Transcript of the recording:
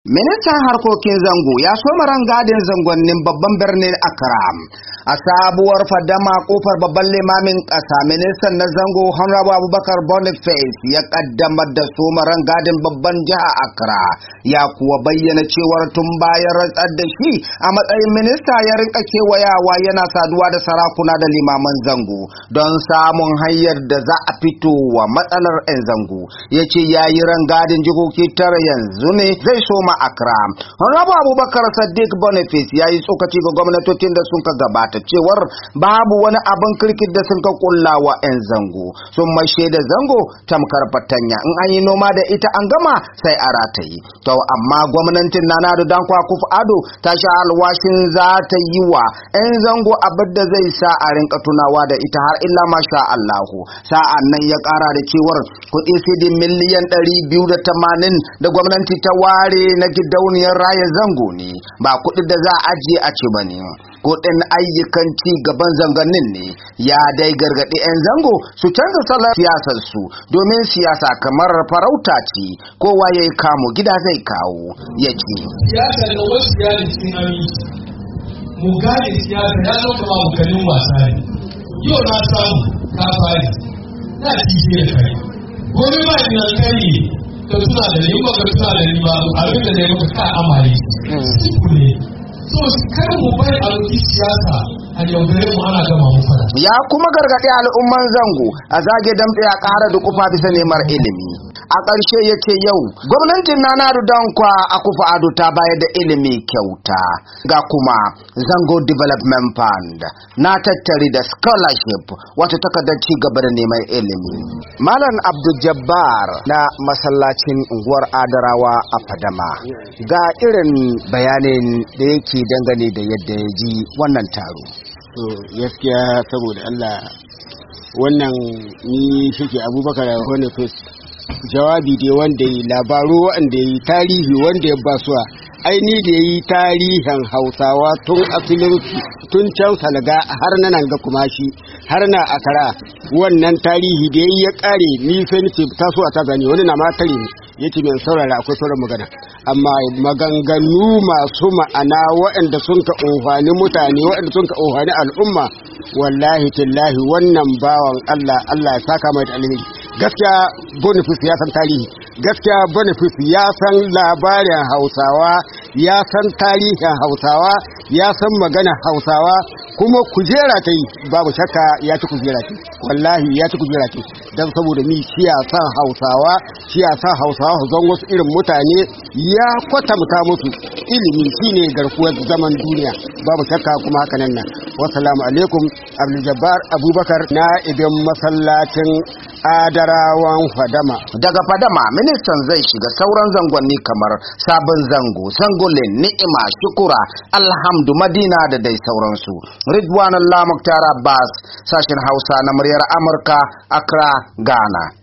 Ministan harkokin zango ya soma rangadin zangonnin babban birnin Accra. A sabuwar fadama kofar babban limamin ƙasa, ministan na zango Honorable Abubakar Boniface ya kaddamar da soma rangadin babban jiha Accra. Ya kuwa bayyana cewar tun bayan rantsar da shi a matsayin minista ya rinka kewayawa yana saduwa da sarakuna da limaman zango don samun hanyar da za a fito wa matsalar 'yan zango. Ya ce ya yi rangadin jihohi tara yanzu ne zai soma Accra. Honorable Abubakar Sadiq Boniface ya yi tsokaci ga gwamnatocin da sun ka gabata cewar babu wani abin kirkit da sun ka kulla wa 'yan zango. Sun mashe da zango tamkar fatanya, in an yi noma da ita an gama sai a rataye. To amma gwamnatin Nana Addo Dankwa Akufo-Addo ta sha alwashin za ta yi wa 'yan zango abin da zai sa a rinka tunawa da ita har illa masha Allahu. Sa'an nan ya kara da cewar kuɗi fidi miliyan 280 da gwamnati ta ware na gidauniyar raya zango ne, ba kuɗi da za a ajiye a ci ba ne. Kuɗin ayyukan ci gaban zangonnin ne. Ya dai gargaɗi 'yan zango su canza salon siyasar su, domin siyasa kamar farauta ce, kowa ya yi kamo gida zai kawo. Ya ce siyasa da wasu yari cikin aminci, mu gane siyasa ya zama kama bukanin wasa ne. Yau na samu ka fari na tije da kai, gobe ba ni na kai ka tuna da ni ba ka tuna da ni ba, abin da ne maka ka amare siku ne. So kar mu bai a roƙi siyasa a yaudare mu ana gama mu fara. Ya kuma gargaɗi al'umman zango a zage damtse a ƙara da kufa bisa neman ilimi. A ƙarshe ya ce yau gwamnatin Nana Addo Dankwa Akufo-Addo ta bayar da ilimi kyauta, ga kuma Zango Development Fund na tattari da scholarship wato takardar ci gaba da neman ilimi. Malam Abdul Jabbar na masallacin unguwar Adarawa a Fadama ga irin bayanin da yake dangane da yadda ya ji wannan taro. To gaskiya saboda Allah wannan ni shike Abubakar Boniface jawabi dai wanda yi labaru wanda yi tarihi wanda ya basuwa aini da yi tarihin Hausawa tun asalin tun can Salga har nan ga Kumashi har na Accra. Wannan tarihi da ya kare ni sai ni ce taso a Tanzania wani na ma tare ni yace min saurara akwai sauran magana, amma maganganu masu ma'ana waɗanda sun ka umfani mutane waɗanda sun ka umfani al'umma, wallahi tallahi wannan bawan Allah ya saka mai da alheri. Gaskiya Boniface ya san tarihi, gaskiya Boniface ya san labarin Hausawa, ya san tarihin Hausawa, ya san magana Hausawa, kuma kujera ta yi babu shakka ya ci kujera ta, wallahi ya ci kujera ta, don saboda ni shi ya san Hausawa, shi ya san Hausawa zan wasu irin mutane, ya kwatanta musu ilimi shine garkuwar zaman duniya, babu shakka kuma haka nan. Wassalamu alaikum. Abdul Jabbar Abubakar na ibin masallacin Adarawan Fadama. Daga Fadama ministan zai shiga sauran zangonni kamar Sabon Zango, Sangolin, Ni'ima, Shukura, Alhamdu, Madina da dai sauransu. Ridwan Allah Muktar Abbas, sashen Hausa na muryar Amurka, Accra, Ghana.